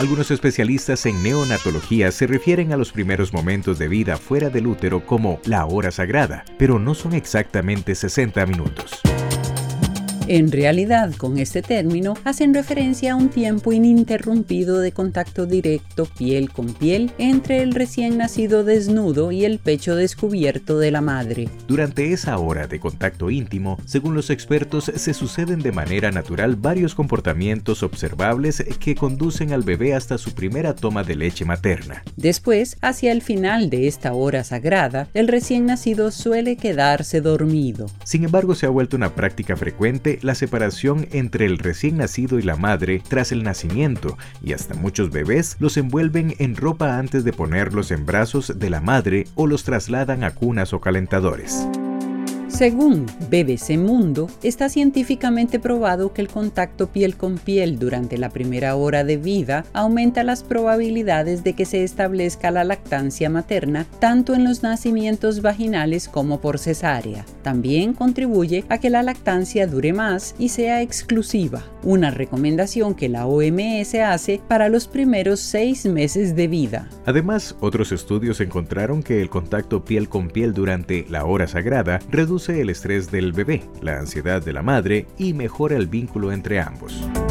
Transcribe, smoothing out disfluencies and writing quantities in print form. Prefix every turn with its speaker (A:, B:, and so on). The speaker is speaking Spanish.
A: Algunos especialistas en neonatología se refieren a los primeros momentos de vida fuera del útero como la hora sagrada, pero no son exactamente 60 minutos.
B: En realidad, con este término, hacen referencia a un tiempo ininterrumpido de contacto directo piel con piel entre el recién nacido desnudo y el pecho descubierto de la madre.
A: Durante esa hora de contacto íntimo, según los expertos, se suceden de manera natural varios comportamientos observables que conducen al bebé hasta su primera toma de leche materna.
B: Después, hacia el final de esta hora sagrada, el recién nacido suele quedarse dormido.
A: Sin embargo, se ha vuelto una práctica frecuente la separación entre el recién nacido y la madre tras el nacimiento, y hasta muchos bebés los envuelven en ropa antes de ponerlos en brazos de la madre o los trasladan a cunas o calentadores.
B: Según BBC Mundo, está científicamente probado que el contacto piel con piel durante la primera hora de vida aumenta las probabilidades de que se establezca la lactancia materna tanto en los nacimientos vaginales como por cesárea. También contribuye a que la lactancia dure más y sea exclusiva, una recomendación que la OMS hace para los primeros 6 meses de vida.
A: Además, otros estudios encontraron que el contacto piel con piel durante la hora sagrada reduce el estrés del bebé, la ansiedad de la madre y mejora el vínculo entre ambos.